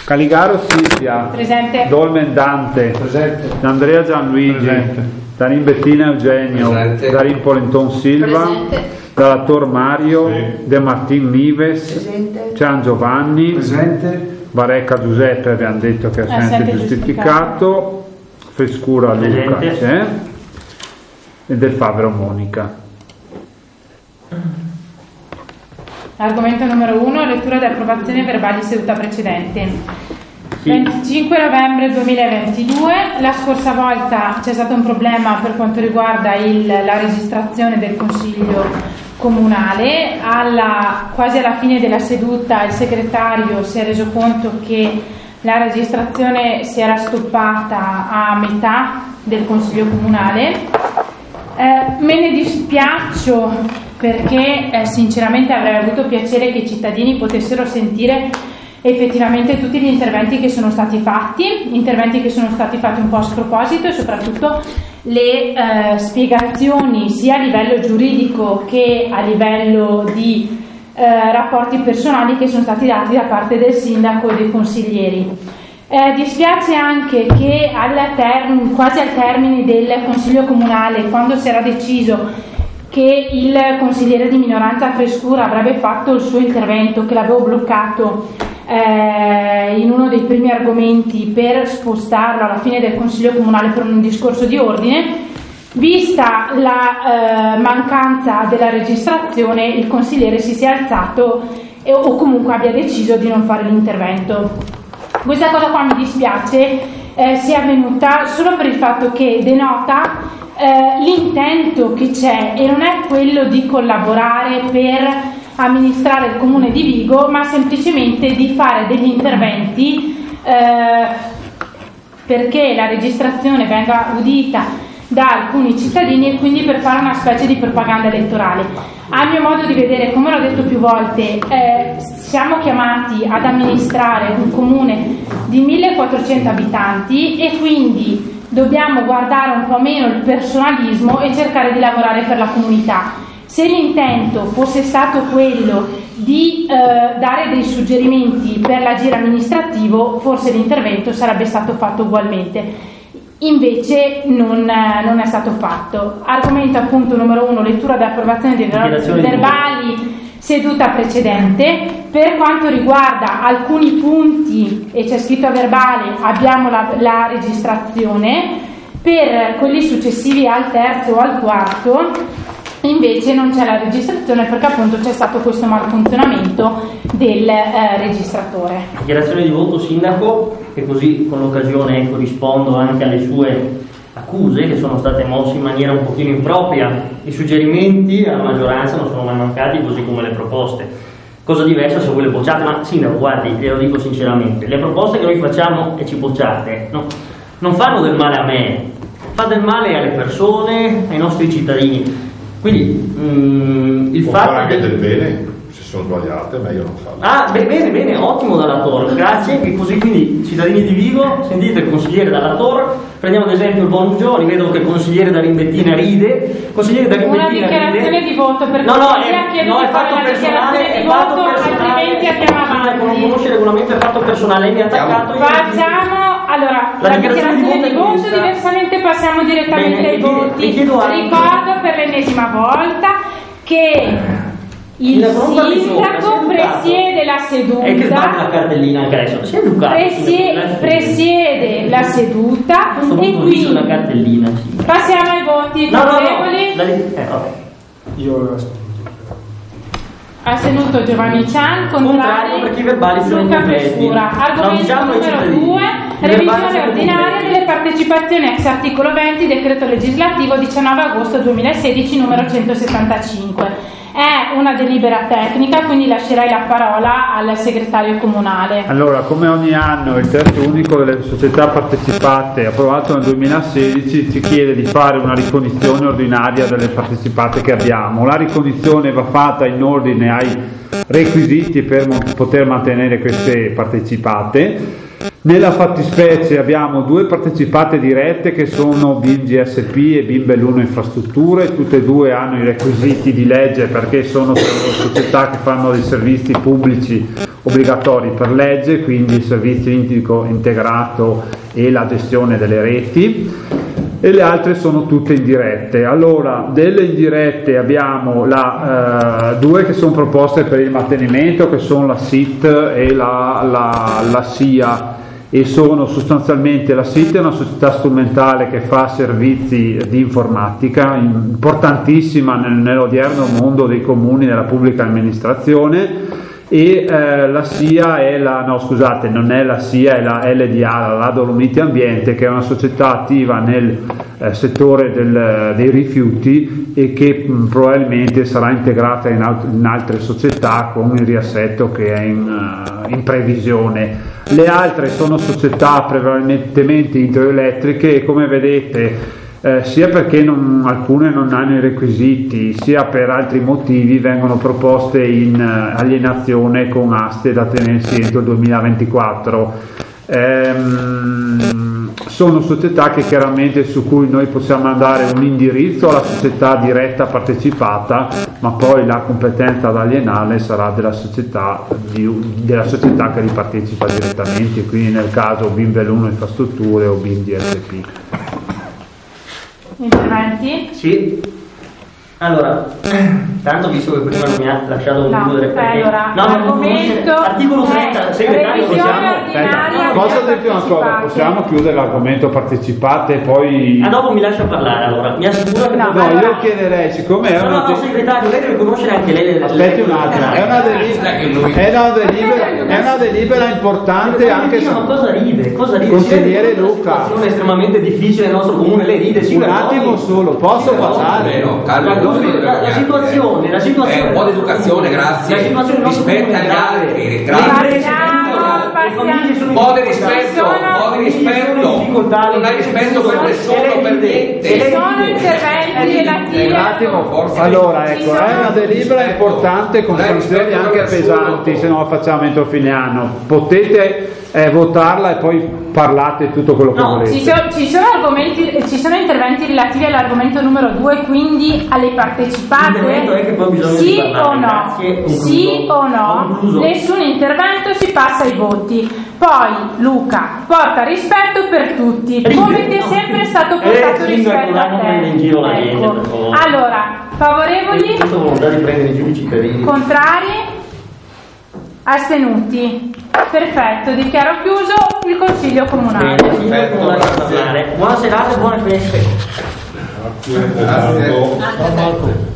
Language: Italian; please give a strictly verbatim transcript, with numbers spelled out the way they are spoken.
Caligaro Silvia. Presente. Dolmen Dante. Presente. Andrea Gianluigi. Presente. Darin Bettina Eugenio. Presente. Darin Polenton Silva. Presente. Dalator Mario. Sì. De Martin Nives. Presente. Gian Giovanni. Presente. Varecca Giuseppe, abbiamo detto che è Assente assente giustificato. Frescura Luca Presente. c'è. E Del Favero Monica. Argomento numero uno, lettura di approvazione verbali seduta precedente. Sì. venticinque novembre duemilaventidue, la scorsa volta c'è stato un problema per quanto riguarda il, la registrazione del Consiglio Comunale. Alla, quasi alla fine della seduta il segretario si è reso conto che la registrazione si era stoppata a metà del Consiglio Comunale. Eh, me ne dispiaccio perché eh, sinceramente avrei avuto piacere che i cittadini potessero sentire effettivamente tutti gli interventi che sono stati fatti, interventi che sono stati fatti un po' a sproposito e soprattutto le eh, spiegazioni sia a livello giuridico che a livello di eh, rapporti personali che sono stati dati da parte del sindaco e dei consiglieri. Eh, dispiace anche che al term- quasi al termine del Consiglio Comunale, quando si era deciso che il consigliere di minoranza Frescura avrebbe fatto il suo intervento, che l'avevo bloccato eh, in uno dei primi argomenti per spostarlo alla fine del Consiglio Comunale per un discorso di ordine, vista la eh, mancanza della registrazione, il consigliere si sia alzato e, o comunque abbia deciso di non fare l'intervento. Questa cosa qua mi dispiace eh, sia avvenuta solo per il fatto che denota eh, l'intento che c'è, e non è quello di collaborare per amministrare il comune di Vigo, ma semplicemente di fare degli interventi eh, perché la registrazione venga udita da alcuni cittadini e quindi per fare una specie di propaganda elettorale. A mio modo di vedere, come l'ho detto più volte, eh, siamo chiamati ad amministrare un comune di millequattrocento abitanti e quindi dobbiamo guardare un po' meno il personalismo e cercare di lavorare per la comunità. Se l'intento fosse stato quello di eh, dare dei suggerimenti per l'agire amministrativo, forse l'intervento sarebbe stato fatto ugualmente. Invece non, non è stato fatto. Argomento appunto numero uno, lettura di approvazione dei verbali seduta precedente. Per quanto riguarda alcuni punti, e c'è scritto a verbale, abbiamo la, la registrazione. Per quelli successivi al terzo o al quarto invece non c'è la registrazione, perché appunto c'è stato questo malfunzionamento del eh, registratore. Dichiarazione di voto, sindaco, e così con l'occasione ecco, rispondo anche alle sue accuse che sono state mosse in maniera un pochino impropria. I suggerimenti alla maggioranza non sono mai mancati, così come le proposte. Cosa diversa se voi le bocciate, ma sindaco, guardi, glielo dico sinceramente, le proposte che noi facciamo e ci bocciate no, non fanno del male a me, fa del male alle persone, ai nostri cittadini. Quindi mm, il può fatto fare anche che... del bene, se sono sbagliate, meglio non farlo. Ah, beh, bene, bene, ottimo Dalla Tor, grazie. Che così quindi, cittadini di Vigo, sentite il consigliere Dalla Tor, prendiamo ad esempio il bonus giovani, vedo che il consigliere Darin Bettina ride, consigliere Darin Una Bettina dichiarazione ride. di voto, per no, no, cortesia, è, chiedo no, di è fare fatto la personale, dichiarazione è di fatto voto, personale, altrimenti andiamo avanti. non conosce il regolamento, è fatto personale, lei mi ha attaccato. Facciamo, allora, la, La dichiarazione dichiarazione di di voto, voto è diversamente passiamo direttamente Bene, ai le chiedo- voti. le chiedo anche- Ricordo per l'ennesima volta che il La fronte di sopra, sindaco si è educato. presiede la seduta. È che sbaglia la cartellina anche adesso, si è educato. Presie- sindaco, presiede la seduta Questo e punto di vista quindi una cartellina. Sì. passiamo ai voti No, no, no, favorevoli. la di- eh, vabbè. Io Astenuto Giovanni Cian, Contrario, contrari perché i verbali sono Luca incompleti. Frescura. Argomento No, diciamo ai numero cittadini. due, I verbali revisione sono ordinaria incompleti. delle partecipazioni ex articolo venti decreto legislativo diciannove agosto duemilasedici numero centosettantacinque. È una delibera tecnica, quindi lascerei la parola al segretario comunale. Allora, come ogni anno il testo unico delle società partecipate approvato nel duemilasedici ci chiede di fare una ricognizione ordinaria delle partecipate che abbiamo. La ricognizione va fatta in ordine ai requisiti per mo- poter mantenere queste partecipate. Nella fattispecie abbiamo due partecipate dirette che sono B I M G S P e B I M Belluno Infrastrutture, tutte e due hanno i requisiti di legge perché sono società che fanno dei servizi pubblici obbligatori per legge, quindi il servizio indico integrato e la gestione delle reti, e le altre sono tutte indirette. Allora, delle indirette abbiamo la, eh, due che sono proposte per il mantenimento, che sono la S I T e la, la, la S I A, e sono sostanzialmente, la S I T è una società strumentale che fa servizi di informatica importantissima nel, nell'odierno mondo dei comuni, della pubblica amministrazione, e eh, la S I A è la, no scusate, non è la S I A, è la L D A, la Dolomiti Ambiente, che è una società attiva nel eh, settore del, dei rifiuti e che mh, probabilmente sarà integrata in, alt- in altre società con il riassetto che è in, uh, in previsione. Le altre sono società prevalentemente idroelettriche e, come vedete, Eh, sia perché non, alcune non hanno i requisiti, sia per altri motivi, vengono proposte in uh, alienazione con aste da tenersi entro il duemilaventiquattro. Ehm, sono società che chiaramente su cui noi possiamo mandare un indirizzo alla società diretta partecipata, ma poi la competenza ad alienare sarà della società, di, della società che li partecipa direttamente, quindi nel caso B I M Belluno Infrastrutture o B I M G S P. Interventi? Sì. Allora, tanto visto che prima non mi ha lasciato No, concludere perché... allora, no, l'argomento articolo trenta, è segretario, revisione possiamo... ordinaria. Posso dirti una cosa? Possiamo chiudere l'argomento partecipate e poi... Ah, dopo mi lascia parlare, allora. Mi assicuro che... No, No, allora- io chiederei, siccome è No, una... no, no, segretario, lei deve conoscere anche lei le... Aspetti un attimo, è una delibera, è una delibera, è una delibera importante anche su... su... Ma cosa ride? Cosa ride? Consigliere C'è Luca. una situazione estremamente difficile nel nostro comune, lei ride, sì, Un però- attimo solo, posso Sì, però- passare? No, Carlo, La, non si deve la, la vergognare, situazione, la eh. situazione... Eh, un po' di educazione, grazie. La situazione del nostro Rispetta comune è gli grave. altri, Le grazie. imprese Passiamo, chiudono, le famiglie sono Un po' di in difficoltà. rispetto, un po' di Le famiglie sono in rispetto. difficoltà, le Non hai imprese rispetto per chiudono, nessuno, e lei per ride. niente. E lei Ci sono ride. interventi Eh, relativi Un a- attimo, Forza. allora Ci ecco, sono- è una delibera importante con Non è sanzioni rispetto anche per nessuno. pesanti se non la facciamo entro fine anno. Potete eh, votarla e poi parlate tutto quello che No, volete. Ci sono, ci sono argomenti, ci sono interventi relativi all'argomento numero due, quindi alle partecipate? L'intervento è che poi bisogna Sì parlare. o no? Grazie, concluso. Sì o no? Concluso. Nessun intervento, si passa ai voti. Poi Luca, porta rispetto per tutti, Ride, come ti è no. sempre stato Eh, portato sì, rispetto ecco, a non prende in giro la te. gente, Ecco. per favore. Allora, favorevoli? Questa volontà di prendere in giro i cittadini. Contrari? Astenuti? Perfetto, dichiaro chiuso il Consiglio Comunale. Bene, sindaco, non lascia parlare. Buona serata e buone feste. Grazie. Grazie.